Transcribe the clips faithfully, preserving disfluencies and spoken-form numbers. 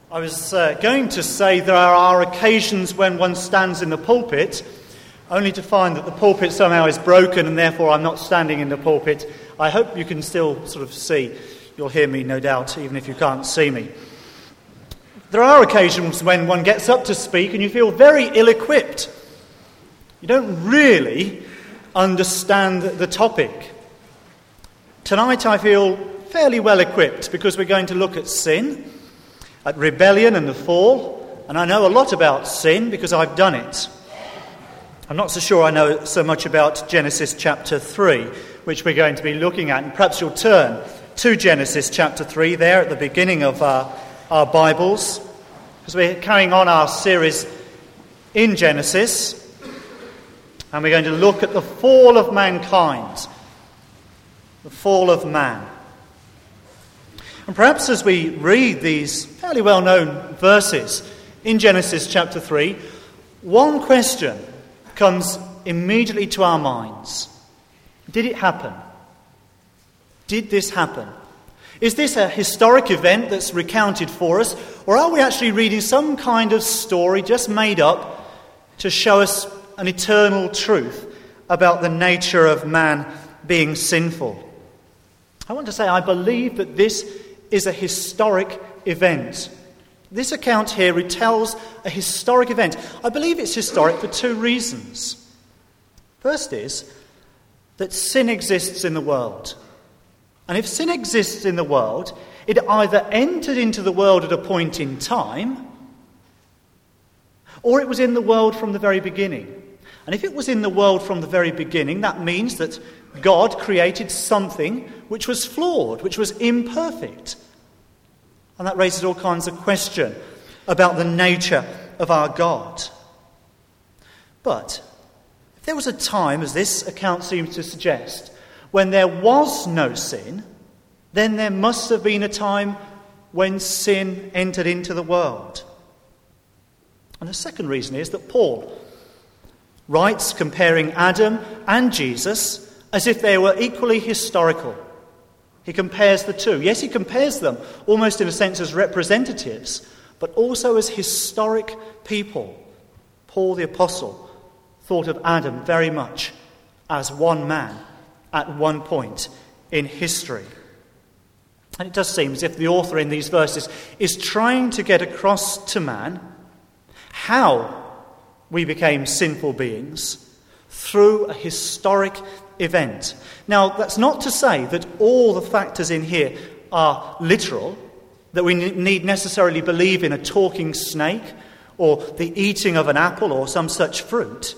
I was uh, going to say there are occasions when one stands in the pulpit, only to find that the pulpit somehow is broken and therefore I'm not standing in the pulpit. I hope you can still sort of see. You'll hear me, no doubt, even if you can't see me. There are occasions when one gets up to speak and you feel very ill-equipped. You don't really understand the topic. Tonight I feel fairly well equipped because we're going to look at sin, at rebellion and the fall, and I know a lot about sin because I've done it. I'm not so sure I know so much about Genesis chapter three, which we're going to be looking at, and perhaps you'll turn to Genesis chapter three there at the beginning of our, our Bibles, because we're carrying on our series in Genesis, and we're going to look at the fall of mankind, the fall of man. And perhaps as we read these fairly well-known verses in Genesis chapter three, one question comes immediately to our minds. Did it happen? Did this happen? Is this a historic event that's recounted for us, or are we actually reading some kind of story just made up to show us an eternal truth about the nature of man being sinful? I want to say I believe that this is a historic event. This account here retells a historic event. I believe it's historic for two reasons. First is that sin exists in the world. And if sin exists in the world, it either entered into the world at a point in time, or it was in the world from the very beginning. And if it was in the world from the very beginning, that means that God created something which was flawed, which was imperfect. And that raises all kinds of questions about the nature of our God. But if there was a time, as this account seems to suggest, when there was no sin, then there must have been a time when sin entered into the world. And the second reason is that Paul writes comparing Adam and Jesus as if they were equally historical. He compares the two. Yes, he compares them almost in a sense as representatives, but also as historic people. Paul the Apostle thought of Adam very much as one man at one point in history. And it does seem as if the author in these verses is trying to get across to man how we became sinful beings through a historic event. Now, that's not to say that all the factors in here are literal, that we need necessarily believe in a talking snake or the eating of an apple or some such fruit,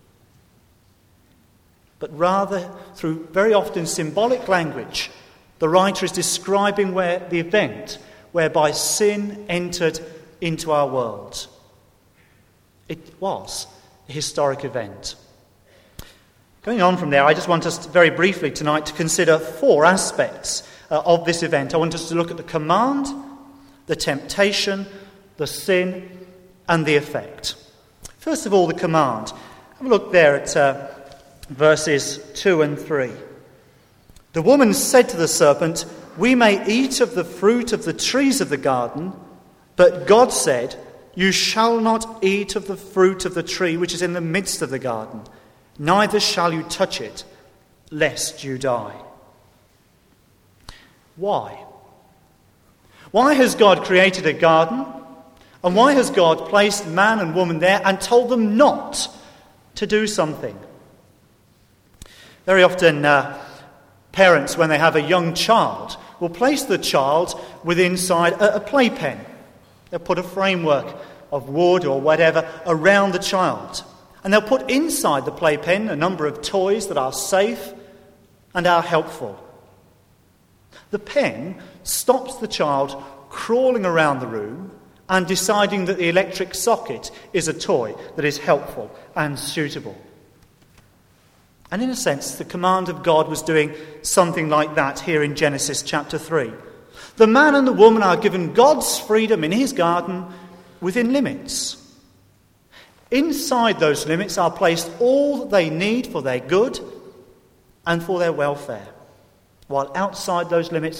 but rather through very often symbolic language, the writer is describing where the event whereby sin entered into our world. It was a historic event. Going on from there, I just want us to, very briefly tonight to consider four aspects uh, of this event. I want us to look at the command, the temptation, the sin, and the effect. First of all, the command. Have a look there at uh, verses two and three. The woman said to the serpent, "We may eat of the fruit of the trees of the garden, but God said, 'You shall not eat of the fruit of the tree which is in the midst of the garden, neither shall you touch it, lest you die.'" Why? Why has God created a garden? And why has God placed man and woman there and told them not to do something? Very often, uh, parents, when they have a young child, will place the child within inside a, a playpen. They'll put a framework of wood or whatever around the child. And they'll put inside the playpen a number of toys that are safe and are helpful. The pen stops the child crawling around the room and deciding that the electric socket is a toy that is helpful and suitable. And in a sense, the command of God was doing something like that here in Genesis chapter three. The man and the woman are given God's freedom in his garden within limits. Inside those limits are placed all that they need for their good and for their welfare, while outside those limits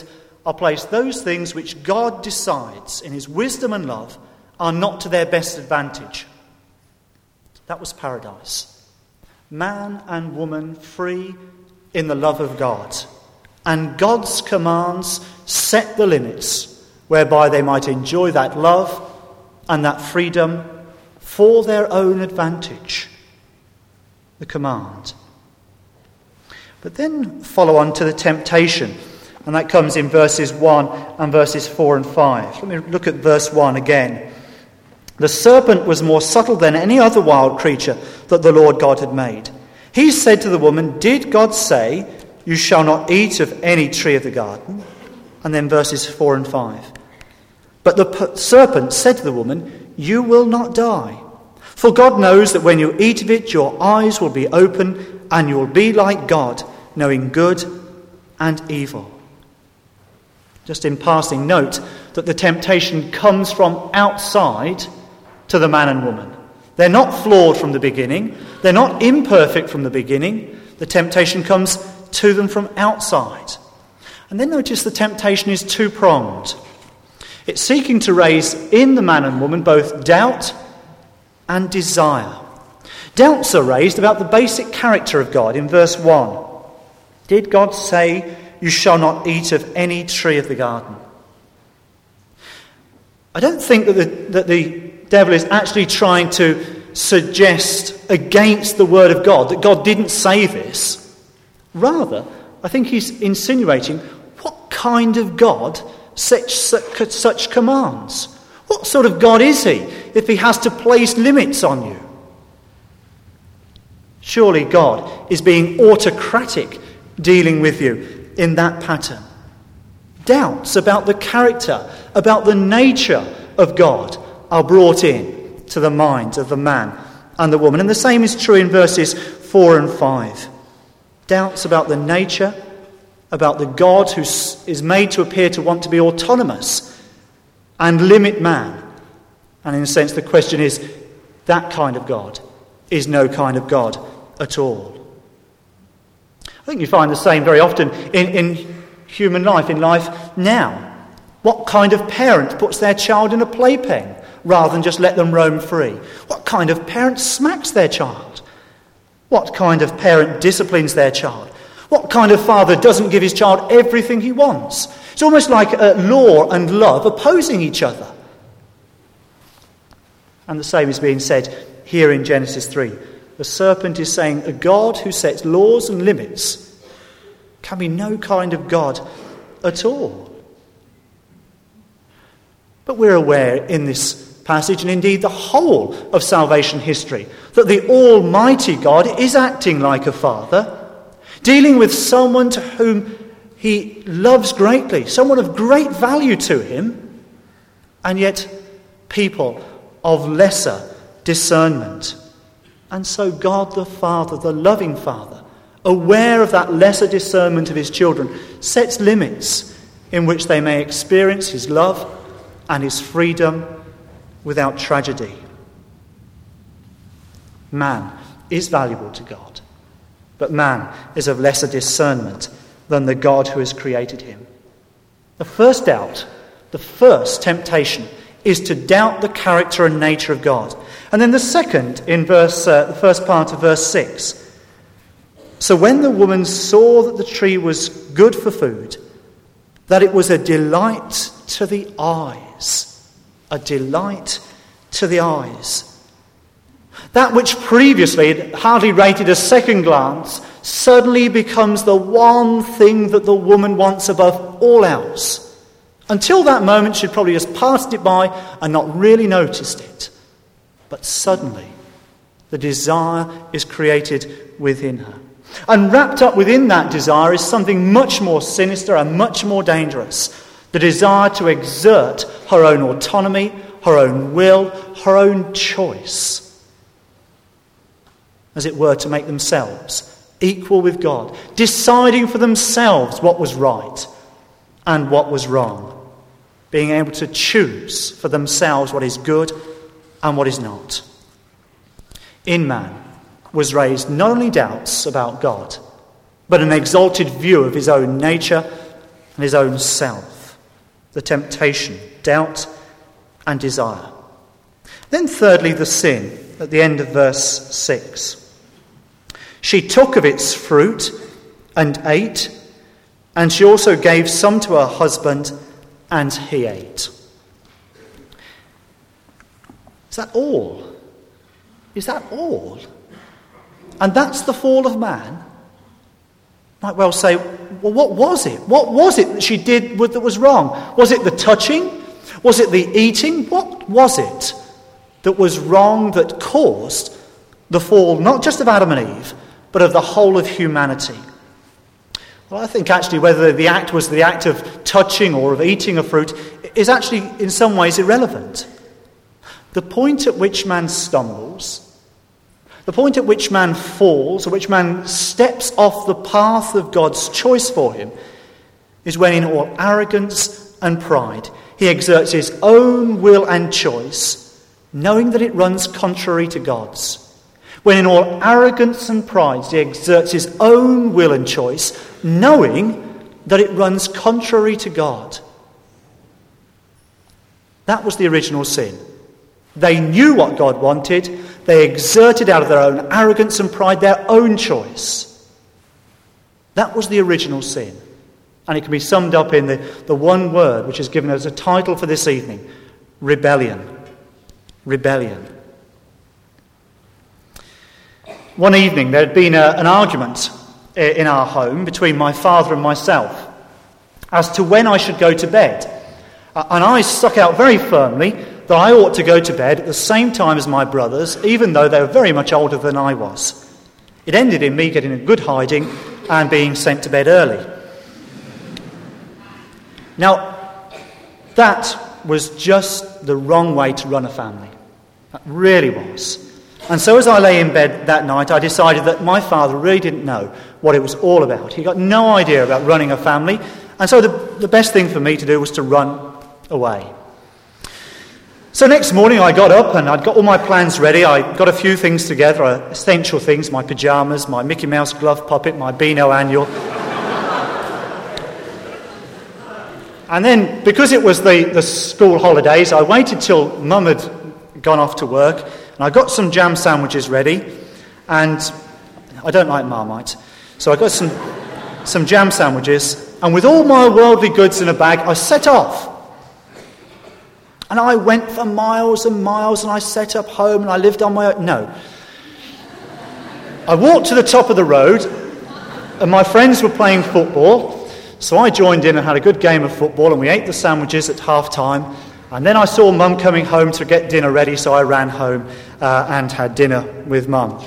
are placed those things which God decides in his wisdom and love are not to their best advantage. That was paradise. Man and woman free in the love of God. And God's commands set the limits whereby they might enjoy that love and that freedom for their own advantage. The command. But then follow on to the temptation. And that comes in verses one and verses four and five. Let me look at verse one again. The serpent was more subtle than any other wild creature that the Lord God had made. He said to the woman, "Did God say, 'You shall not eat of any tree of the garden'?" And then verses four and five. But the p- serpent said to the woman, "You will not die. For God knows that when you eat of it, your eyes will be open, and you will be like God, knowing good and evil." Just in passing, note that the temptation comes from outside to the man and woman. They're not flawed from the beginning. They're not imperfect from the beginning. The temptation comes to them from outside. And then notice the temptation is two-pronged. It's seeking to raise in the man and woman both doubt and desire. Doubts are raised about the basic character of God in verse one. Did God say, "You shall not eat of any tree of the garden"? I don't think that the, that the devil is actually trying to suggest against the word of God that God didn't say this. Rather, I think he's insinuating, what kind of God sets such, such commands? What sort of God is he if he has to place limits on you? Surely God is being autocratic dealing with you in that pattern. Doubts about the character, about the nature of God are brought in to the minds of the man and the woman. And the same is true in verses four and five. Doubts about the nature, about the God who is made to appear to want to be autonomous and limit man. And in a sense, the question is, that kind of God is no kind of God at all. I think you find the same very often in, in human life, in life now. What kind of parent puts their child in a playpen rather than just let them roam free? What kind of parent smacks their child? What kind of parent disciplines their child? What kind of father doesn't give his child everything he wants? It's almost like uh, law and love opposing each other. And the same is being said here in Genesis three. The serpent is saying a God who sets laws and limits can be no kind of God at all. But we're aware in this passage, and indeed the whole of salvation history, that the Almighty God is acting like a father, dealing with someone to whom he loves greatly, someone of great value to him, and yet people of lesser discernment. And so God the Father, the loving Father, aware of that lesser discernment of his children, sets limits in which they may experience his love and his freedom without tragedy. Man is valuable to God, but man is of lesser discernment than the God who has created him. The first doubt, the first temptation, is to doubt the character and nature of God. And then the second, in verse, uh, the first part of verse six. So when the woman saw that the tree was good for food, that it was a delight to the eyes, a delight to the eyes. That which previously had hardly rated a second glance suddenly becomes the one thing that the woman wants above all else. Until that moment, she'd probably just passed it by and not really noticed it. But suddenly, the desire is created within her. And wrapped up within that desire is something much more sinister and much more dangerous. The desire to exert her own autonomy, her own will, her own choice. As it were, to make themselves equal with God, deciding for themselves what was right and what was wrong, being able to choose for themselves what is good and what is not. In man was raised not only doubts about God, but an exalted view of his own nature and his own self. the temptation, doubt and desire. Then thirdly, the sin, at the end of verse six. She took of its fruit and ate, and she also gave some to her husband, and he ate. Is that all? Is that all? And that's the fall of man? Might well say, well, what was it? What was it that she did that was wrong? Was it the touching? Was it the eating? What was it that was wrong that caused the fall, not just of Adam and Eve, but of the whole of humanity? Well, I think actually whether the act was the act of touching or of eating a fruit is actually in some ways irrelevant. The point at which man stumbles, the point at which man falls, at which man steps off the path of God's choice for him, is when in all arrogance and pride he exerts his own will and choice, knowing that it runs contrary to God's. When in all arrogance and pride he exerts his own will and choice, knowing that it runs contrary to God. That was the original sin. They knew what God wanted. They exerted out of their own arrogance and pride their own choice. That was the original sin. And it can be summed up in the, the one word which is given as a title for this evening: rebellion. Rebellion. One evening there had been a, an argument in our home between my father and myself as to when I should go to bed. And I stuck out very firmly that I ought to go to bed at the same time as my brothers, even though they were very much older than I was. It ended in me getting a good hiding and being sent to bed early. Now, that was just the wrong way to run a family. That really was. And so as I lay in bed that night, I decided that my father really didn't know what it was all about. He got no idea about running a family. And so the, the best thing for me to do was to run away. So next morning I got up and I'd got all my plans ready. I got a few things together, essential things, my pyjamas, my Mickey Mouse glove puppet, my Beano annual. And then, because it was the, the school holidays, I waited till Mum had gone off to work, and I got some jam sandwiches ready, and I don't like Marmite, so I got some, some jam sandwiches, and with all my worldly goods in a bag, I set off. And I went for miles and miles, and I set up home, and I lived on my own. No. I walked to the top of the road, and my friends were playing football, so I joined in and had a good game of football, and we ate the sandwiches at half-time. And then I saw Mum coming home to get dinner ready, so I ran home uh, and had dinner with Mum.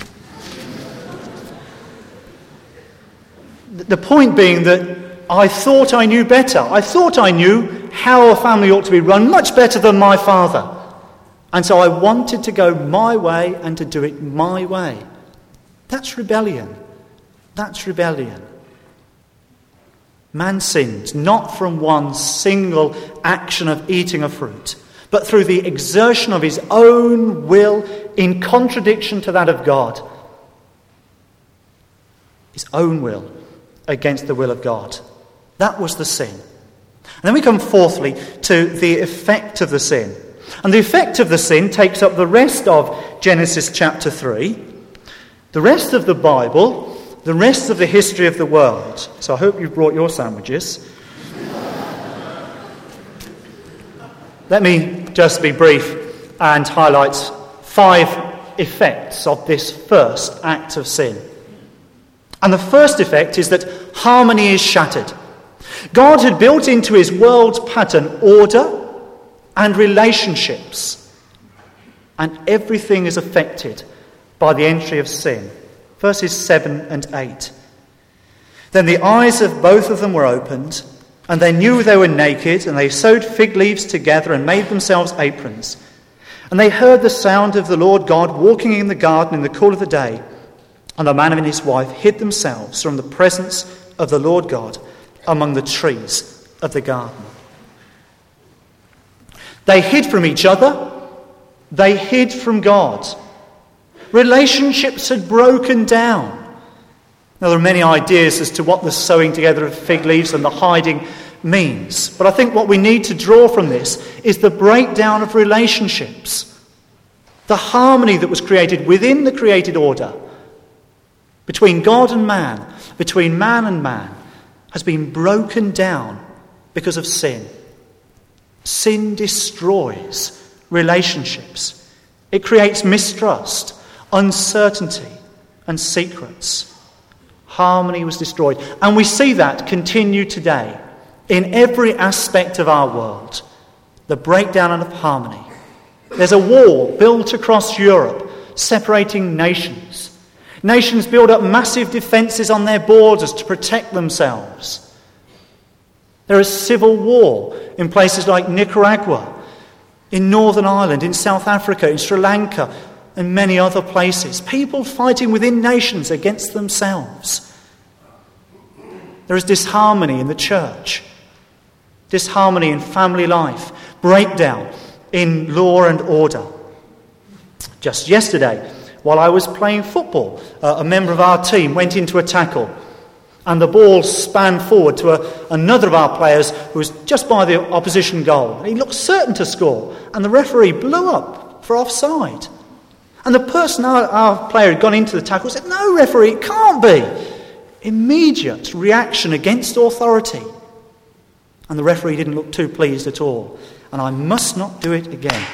The point being that I thought I knew better. I thought I knew how a family ought to be run much better than my father. And so I wanted to go my way and to do it my way. That's rebellion. That's rebellion. Man sinned not from one single action of eating a fruit, but through the exertion of his own will in contradiction to that of God. His own will against the will of God. That was the sin. And then we come fourthly to the effect of the sin. And the effect of the sin takes up the rest of Genesis chapter three, the rest of the Bible, the rest of the history of the world. So I hope you've brought your sandwiches. Let me just be brief and highlight five effects of this first act of sin. And the first effect is that harmony is shattered. God had built into his world's pattern order and relationships, and everything is affected by the entry of sin. Verses seven and eight. Then the eyes of both of them were opened, and they knew they were naked, and they sewed fig leaves together and made themselves aprons. And they heard the sound of the Lord God walking in the garden in the cool of the day. And the man and his wife hid themselves from the presence of the Lord God among the trees of the garden. They hid from each other. They hid from God. Relationships had broken down. Now, there are many ideas as to what the sewing together of fig leaves and the hiding means. But I think what we need to draw from this is the breakdown of relationships. The harmony that was created within the created order between God and man, between man and man, has been broken down because of sin. Sin destroys relationships. It creates mistrust, uncertainty, and secrets. Harmony was destroyed. And we see that continue today in every aspect of our world. The breakdown of harmony. There's a wall built across Europe separating nations. Nations build up massive defences on their borders to protect themselves. There is civil war in places like Nicaragua, in Northern Ireland, in South Africa, in Sri Lanka, and many other places. People fighting within nations against themselves. There is disharmony in the church, disharmony in family life, breakdown in law and order. Just yesterday, while I was playing football, uh, a member of our team went into a tackle, and the ball span forward to a, another of our players who was just by the opposition goal. And he looked certain to score, and the referee blew up for offside. And the person, our, our player, had gone into the tackle, said, "No, referee, it can't be." Immediate reaction against authority. And the referee didn't look too pleased at all. And I must not do it again.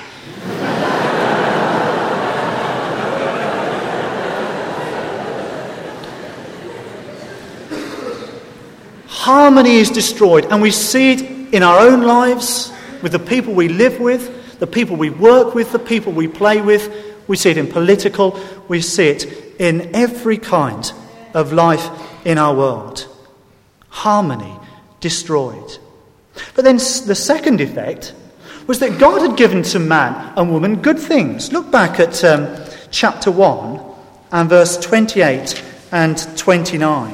Harmony is destroyed, and we see it in our own lives, with the people we live with, the people we work with, the people we play with. We see it in political, we see it in every kind of life in our world. Harmony destroyed. But then the second effect was that God had given to man and woman good things. Look back at um, chapter one and verse twenty-eight and twenty-nine.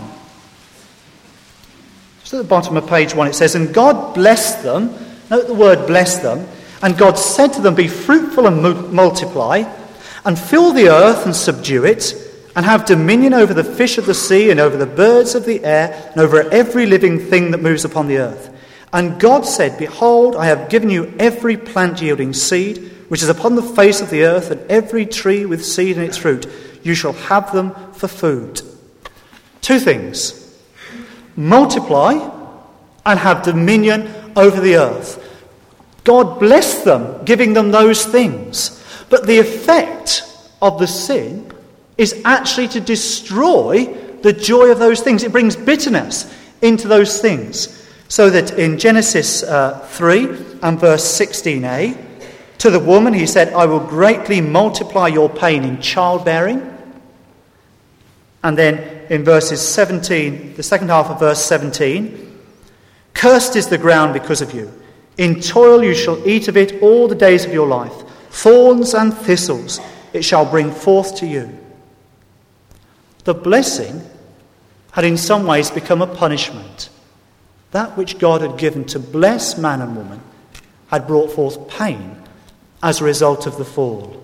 Just at the bottom of page one it says, "And God blessed them," note the word bless them, "and God said to them, be fruitful and mu- multiply, and fill the earth and subdue it, and have dominion over the fish of the sea, and over the birds of the air, and over every living thing that moves upon the earth. And God said, Behold, I have given you every plant yielding seed, which is upon the face of the earth, and every tree with seed in its fruit. You shall have them for food." Two things. Multiply and have dominion over the earth. God blessed them, giving them those things. But the effect of the sin is actually to destroy the joy of those things. It brings bitterness into those things. So that in Genesis uh, three and verse sixteen a, to the woman he said, "I will greatly multiply your pain in childbearing." And then in verses seventeen, the second half of verse seventeen, "Cursed is the ground because of you. In toil you shall eat of it all the days of your life. Thorns and thistles it shall bring forth to you." The blessing had in some ways become a punishment. That which God had given to bless man and woman had brought forth pain as a result of the fall.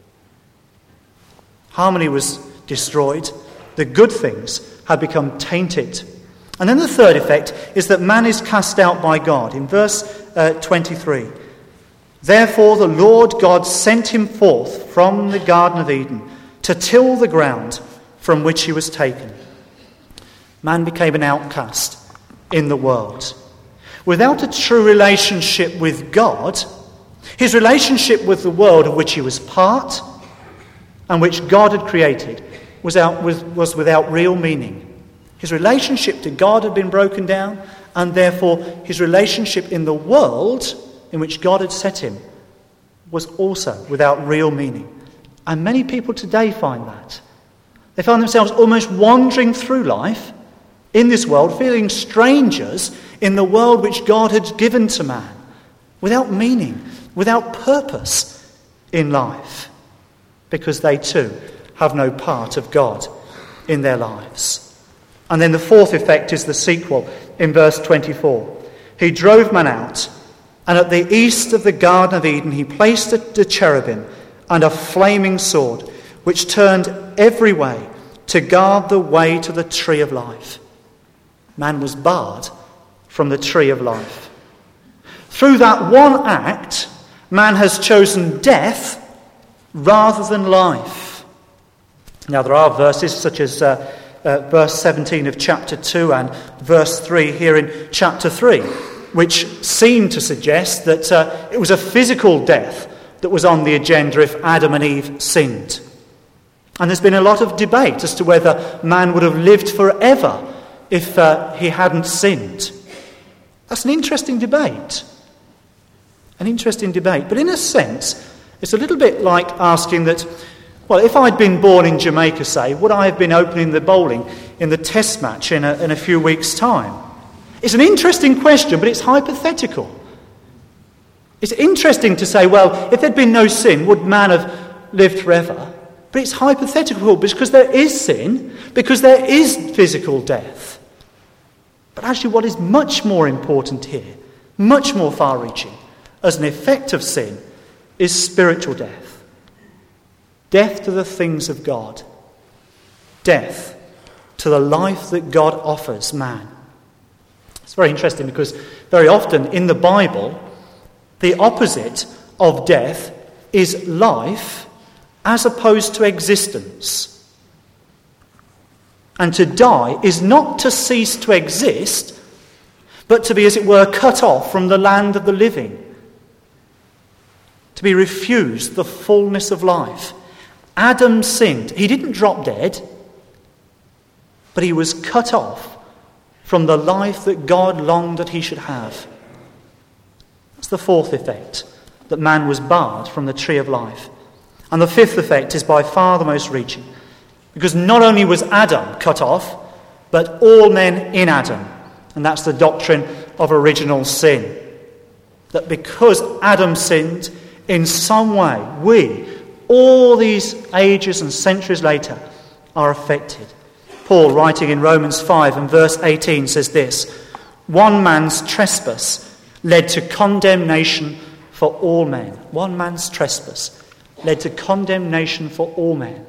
Harmony was destroyed. The good things had become tainted. And then the third effect is that man is cast out by God. In verse uh, twenty-three, "Therefore the Lord God sent him forth from the Garden of Eden to till the ground from which he was taken." Man became an outcast in the world. Without a true relationship with God, his relationship with the world of which he was part and which God had created was, out, was, was without real meaning. His relationship to God had been broken down, and therefore his relationship in the world in which God had set him was also without real meaning. And many people today find that. They find themselves almost wandering through life in this world, feeling strangers in the world which God had given to man, without meaning, without purpose in life, because they too have no part of God in their lives. And then the fourth effect is the sequel in verse twenty-four. "He drove man out, and at the east of the Garden of Eden he placed the cherubim and a flaming sword, which turned every way to guard the way to the tree of life." Man was barred from the tree of life. Through that one act, man has chosen death rather than life. Now, there are verses such as uh, uh, verse seventeen of chapter two and verse three here in chapter three, which seem to suggest that uh, it was a physical death that was on the agenda if Adam and Eve sinned. And there's been a lot of debate as to whether man would have lived forever if uh, he hadn't sinned. That's an interesting debate. An interesting debate. But in a sense, it's a little bit like asking that, well, if I'd been born in Jamaica, say, would I have been opening the bowling in the test match in a, in a few weeks' time? It's an interesting question, but it's hypothetical. It's interesting to say, well, if there'd been no sin, would man have lived forever? But it's hypothetical because there is sin, because there is physical death. But actually what is much more important here, much more far-reaching, as an effect of sin, is spiritual death. Death to the things of God. Death to the life that God offers man. It's very interesting because very often in the Bible, the opposite of death is life as opposed to existence. And to die is not to cease to exist, but to be, as it were, cut off from the land of the living. To be refused the fullness of life. Adam sinned. He didn't drop dead, but he was cut off from the life that God longed that he should have. That's the fourth effect, that man was barred from the tree of life. And the fifth effect is by far the most reaching, because not only was Adam cut off, but all men in Adam. And that's the doctrine of original sin. That because Adam sinned, in some way, we, all these ages and centuries later, are affected. Paul, writing in Romans five and verse eighteen, says this: one man's trespass led to condemnation for all men. One man's trespass led to condemnation for all men.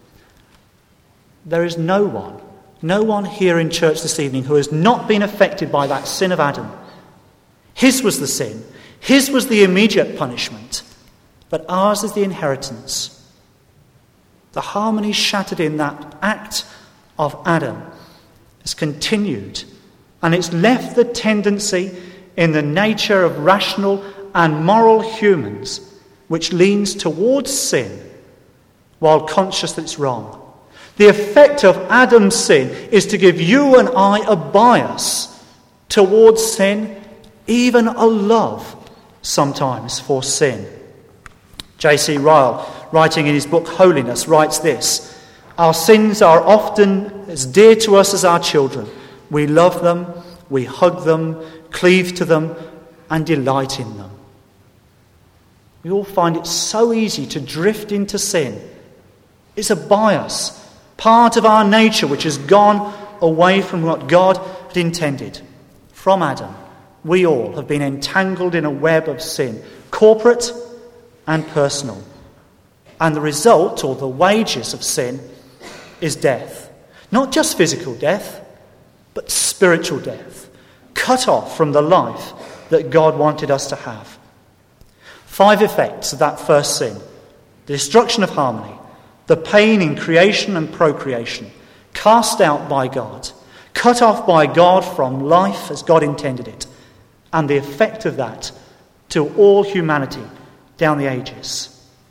There is no one, no one here in church this evening who has not been affected by that sin of Adam. His was the sin. His was the immediate punishment. But ours is the inheritance. The harmony shattered in that act of Adam has continued, and it's left the tendency in the nature of rational and moral humans which leans towards sin while conscious that it's wrong. The effect of Adam's sin is to give you and I a bias towards sin, even a love sometimes for sin. J C Ryle, writing in his book Holiness, writes this: our sins are often as dear to us as our children. We love them, we hug them, cleave to them, and delight in them. We all find it so easy to drift into sin. It's a bias, part of our nature which has gone away from what God had intended. From Adam, we all have been entangled in a web of sin, corporate and personal. And the result, or the wages of sin, is death. Not just physical death, but spiritual death. Cut off from the life that God wanted us to have. Five effects of that first sin: the destruction of harmony, the pain in creation and procreation, cast out by God, cut off by God from life as God intended it, and the effect of that to all humanity down the ages.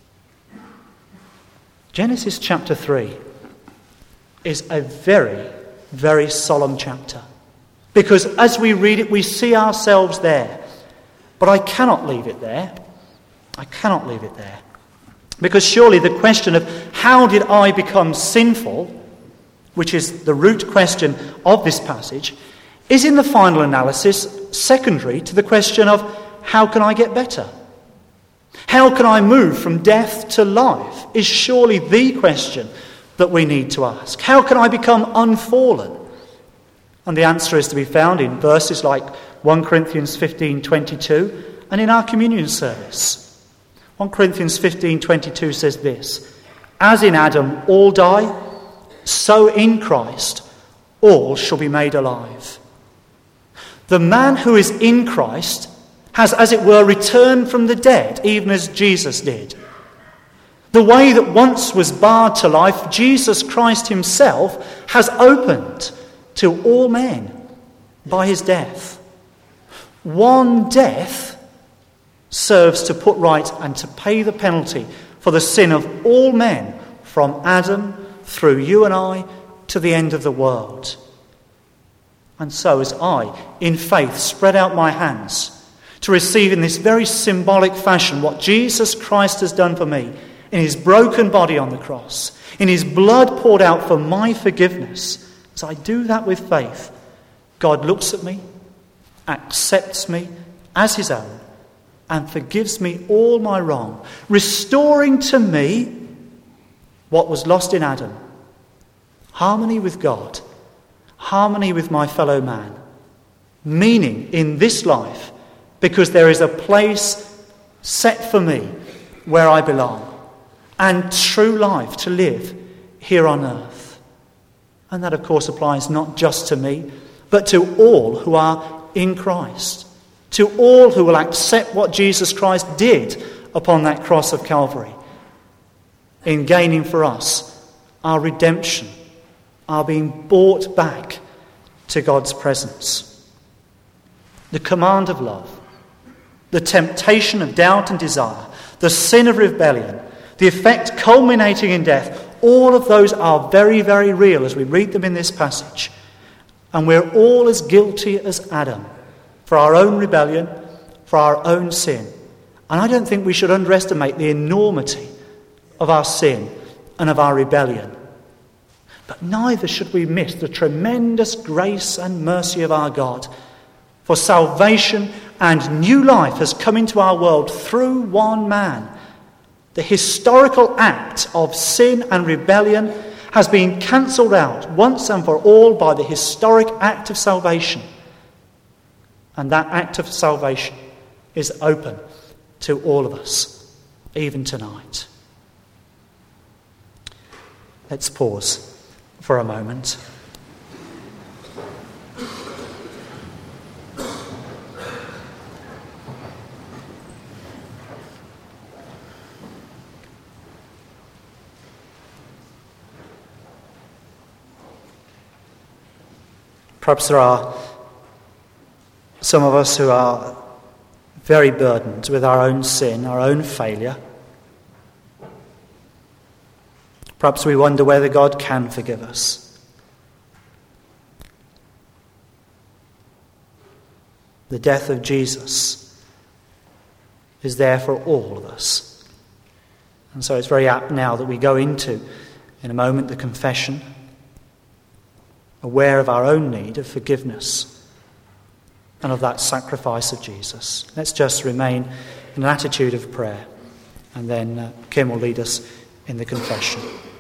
Genesis chapter three is a very, very solemn chapter, because as we read it, we see ourselves there. But I cannot leave it there. I cannot leave it there. Because surely the question of how did I become sinful, which is the root question of this passage, is in the final analysis secondary to the question of how can I get better? How can I move from death to life is surely the question that we need to ask. How can I become unfallen? And the answer is to be found in verses like First Corinthians fifteen twenty-two and in our communion service. First Corinthians fifteen twenty-two says this: as in Adam all die, so in Christ all shall be made alive. The man who is in Christ has, as it were, returned from the dead, even as Jesus did. The way that once was barred to life, Jesus Christ himself has opened to all men by his death. One death serves to put right and to pay the penalty for the sin of all men, from Adam through you and I to the end of the world. And so as I, in faith, spread out my hands to receive in this very symbolic fashion what Jesus Christ has done for me in his broken body on the cross, in his blood poured out for my forgiveness, as I do that with faith, God looks at me, accepts me as his own, and forgives me all my wrong, restoring to me what was lost in Adam: harmony with God, harmony with my fellow man, meaning in this life, because there is a place set for me where I belong, and true life to live here on earth. And that, of course, applies not just to me, but to all who are in Christ, to all who will accept what Jesus Christ did upon that cross of Calvary in gaining for us our redemption, our being brought back to God's presence. The command of love, the temptation of doubt and desire, the sin of rebellion, the effect culminating in death, all of those are very, very real as we read them in this passage. And we're all as guilty as Adam for our own rebellion, for our own sin. And I don't think we should underestimate the enormity of our sin and of our rebellion. But neither should we miss the tremendous grace and mercy of our God. For salvation and new life has come into our world through one man. The historical act of sin and rebellion has been cancelled out once and for all by the historic act of salvation. And that act of salvation is open to all of us, even tonight. Let's pause for a moment. Perhaps there are some of us who are very burdened with our own sin, our own failure. Perhaps we wonder whether God can forgive us. The death of Jesus is there for all of us. And so it's very apt now that we go into, in a moment, the confession, aware of our own need of forgiveness and of that sacrifice of Jesus. Let's just remain in an attitude of prayer, and then uh, Kim will lead us in the confession.